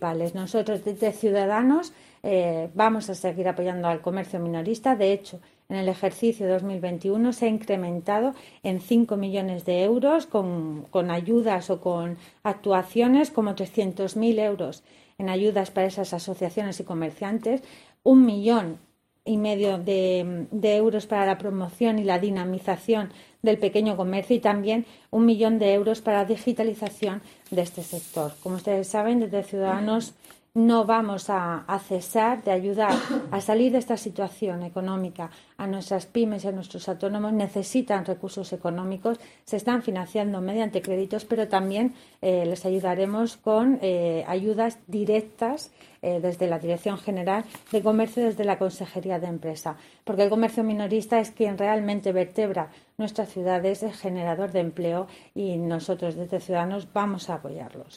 principales. Nosotros desde Ciudadanos vamos a seguir apoyando al comercio minorista. De hecho, en el ejercicio 2021 se ha incrementado en 5 millones de euros con ayudas o con actuaciones, como 300.000 euros en ayudas para esas asociaciones y comerciantes, 1,5 millones de euros para la promoción y la dinamización del pequeño comercio y también 1 millón de euros para la digitalización de este sector. Como ustedes saben, desde Ciudadanos no vamos a cesar de ayudar a salir de esta situación económica a nuestras pymes y a nuestros autónomos. Necesitan recursos económicos, se están financiando mediante créditos, pero también les ayudaremos con ayudas directas desde la Dirección General de Comercio, desde la Consejería de Empresa, porque el comercio minorista es quien realmente vertebra nuestras ciudades, es generador de empleo y nosotros desde Ciudadanos vamos a apoyarlos.